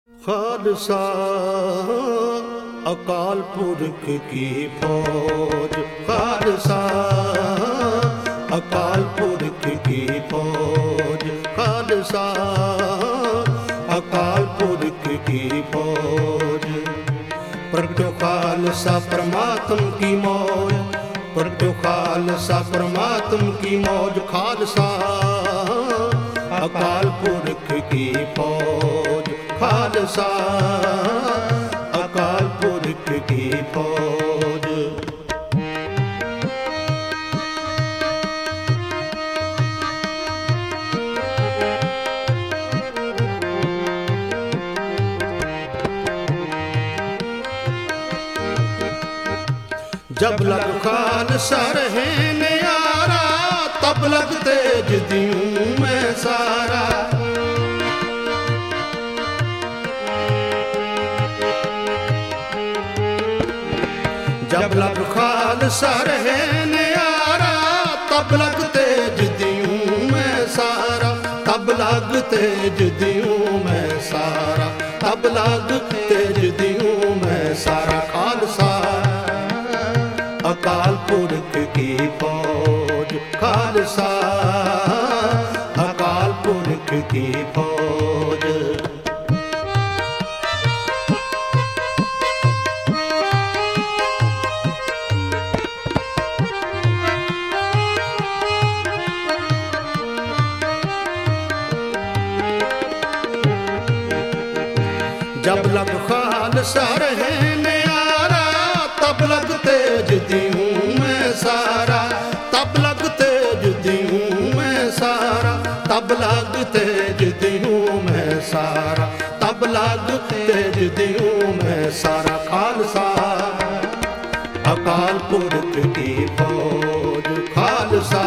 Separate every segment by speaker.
Speaker 1: खालसा अकाल पुरख की फौज, खालसा अकाल पुरख की फौज, खालसा अकाल पुरख की फौज। प्रगटो खालसा परमात्म की मौज, प्रगटो खालसा परमात्म की मौज। खालसा अकाल पुरख की फौज, खालसा अकाल पुरख की फौज। जब लग खालसा रहने यारा, तब लग तेज दियूं मैं सारा। जब लग खालसा रहने यारा, तब लग तेज दियूं मैं सारा, तब लग तेज दियूं मैं सारा, तब लग तेज दियूं मैं सारा। खालसा अकाल पुरख की फौज, खालसा अकाल पुरख की फौज। जब लग खालसा रहने यारा, तब लग तेज दियूं मैं सारा, तब लग तेज दियूं मैं सारा, तब लग तेज दियूं मैं सारा, तब लग तेज दियूं मैं सारा। खालसा अकाल पुरख की फौज, खालसा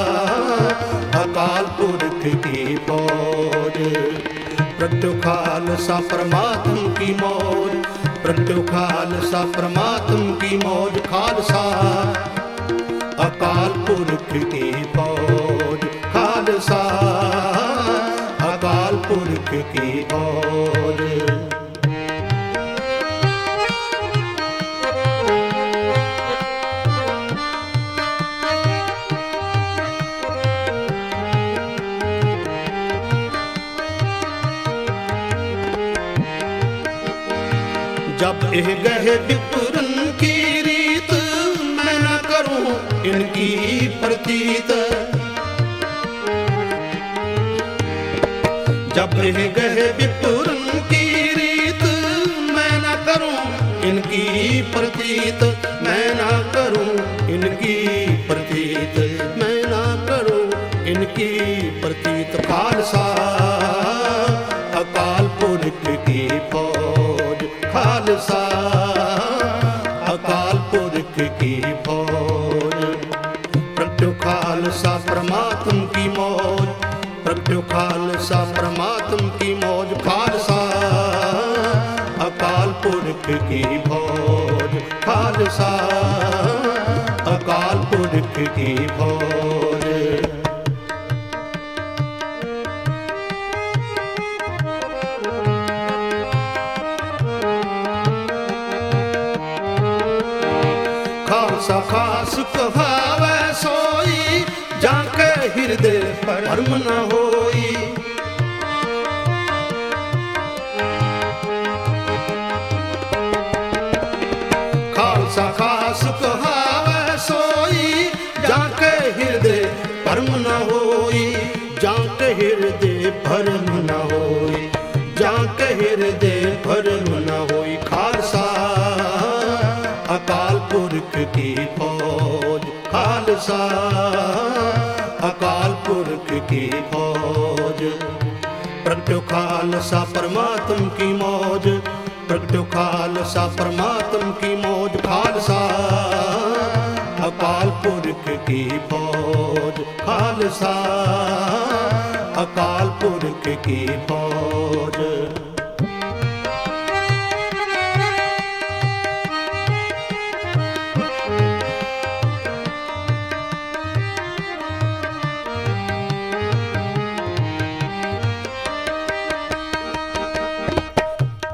Speaker 1: अकाल पुरख की फौज। प्रगटो खालसा परमात्म की मौज, प्रगटो खालसा परमात्म की मौज। खालसा अकाल पुरख की फौज, खालसा अकाल पुरख की फौज। जब एह गहे विपुरन की रीत, मैं न करूं इनकी प्रतीत। जब एह गहे विपुरन की रीत, मैं न करूं इनकी प्रतीत, मैं न करूं इनकी प्रतीत, मैं न करूं इनकी प्रतीत। खालसा अकाल पुरख की फौज, खालसा अकाल पुरख की फौज। प्रगटो खालसा परमात्म की मौज, प्रगटो खालसा परमात्म की मौज। खालसा अकाल पुरख की फौज, खालसा अकाल पुरख की फौज। खालसा खास कहावै सोई, जाके हृदय भरम न होई। खालसा खास कहावै सोई, जाके हृदय भरम न होई, जाके हृदय भरम न होई, जाके हृदय भरम न होई। खालसा अकाल पुरख की फौज, खालसा अकाल पुरख की फौज। प्रगटो खालसा परमात्म की मौज, प्रगटो खालसा परमात्म की मौज। खालसा अकाल पुरख की फौज, खालसा अकाल पुरख की फौज।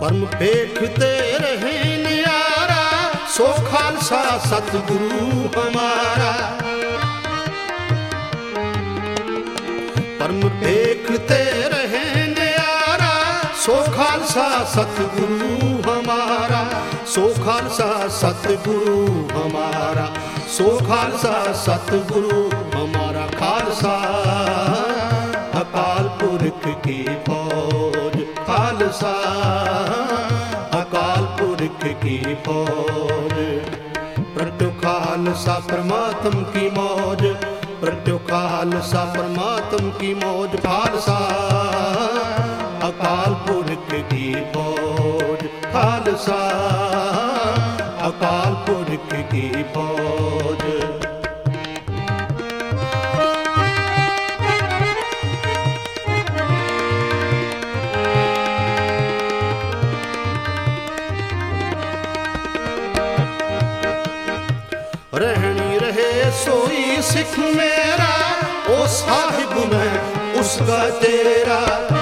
Speaker 1: परम फेखते रहे न्यारा, सो खालसा सतगुरु हमारा। परम फेखते रहे न्यारा, सो खालसा सतगुरु हमारा। सो खालसा सतगुरु हमारा, सो खालसा सतगुरु हमारा। खालसा अकाल पुरख की फौज, खालसा अकाल पुरख की फौज। प्रगटो खालसा परमात्म की मौज, प्रगटो खालसा परमात्म की मौज। खालसा अकाल पुरख की फौज, खालसा अकाल पुरख की फौज। रहनी रहे सोई सिख मेरा, ओ साहिब मैं उसका तेरा।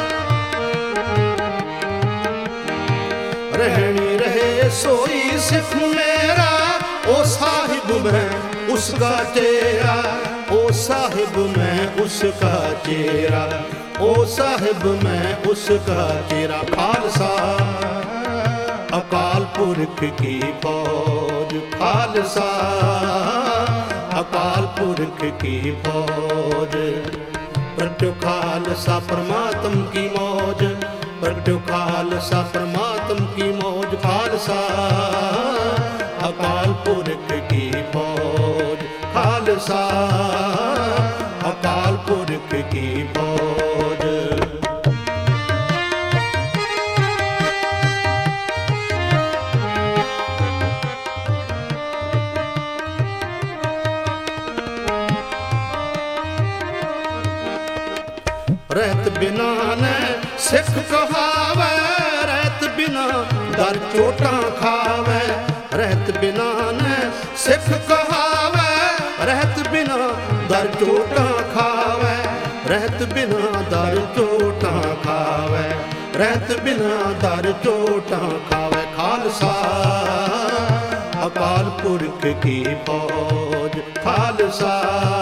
Speaker 1: रहनी रहे सोई सिख मेरा, ओ साहिब मैं उसका तेरा। ओ साहिब मैं उसका तेरा, ओ साहिब मैं उसका तेरा। खालसा अकाल पुरख की फौज, खालसा अकाल पुरख की फौज। प्रगटो खालसा परमात्म की मौज, प्रगटो खालसा परमात्म की मौज। खालसा अकाल पुरख की फौज, खालसा अकाल पुरख की फौज। रहत बिना ने सिख कहावे, रहत बिना दर चोटा खावे। रहत बिना ने सिख कहावे, रहत बिना दर चोटा खावे। रहत बिना दर चोटा खावे, रहत बिना दर चोटा खावे। खालसा अकाल पुरख की फौज, खालसा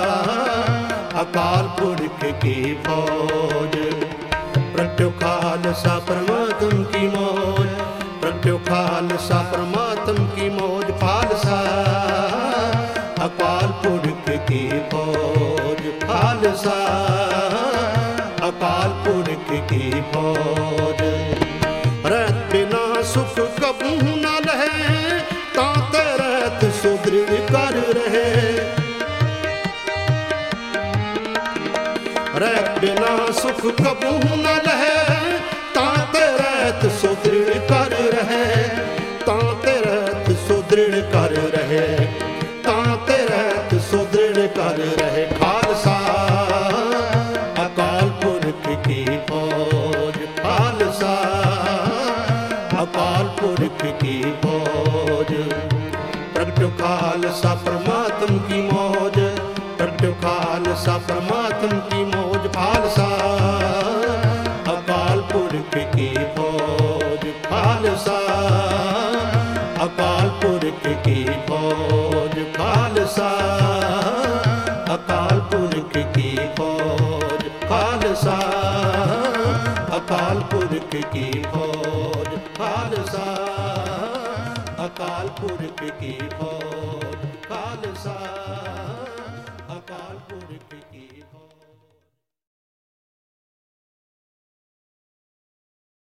Speaker 1: अकाल पुरख की फौज। प्रगटो खालसा परमात्म की मौज, प्रगटो खालसा परमात्म की मौज। खालसा अकाल पुरख की फौज, खालसा अकाल पुरख की फौज। रहत बिना सुख कबू न लहे, ताते रहत सुदृढ़ कर रहे। रहत बिना सुख कबू न लहे, ताते रहत सुदृढ़ कर रहे। ताते रहत सुदृढ़ कर रहे, ताते रहत सुदृढ़ कर रहे। खालसा अकाल पुरख की फौज, खालसा अकाल पुरख की फौज। प्रगटो खालसा परमात्म की मौज, प्रगटो खालसा परमात्म की मौज। खालसा अकाल पुरख की फौज, खालसा अकाल पुरख की फौज। खालसा अकाल पुरख की फौज, खालसा अकाल पुरख की फौज। खालसा अकाल पुरख की फौज, खालसा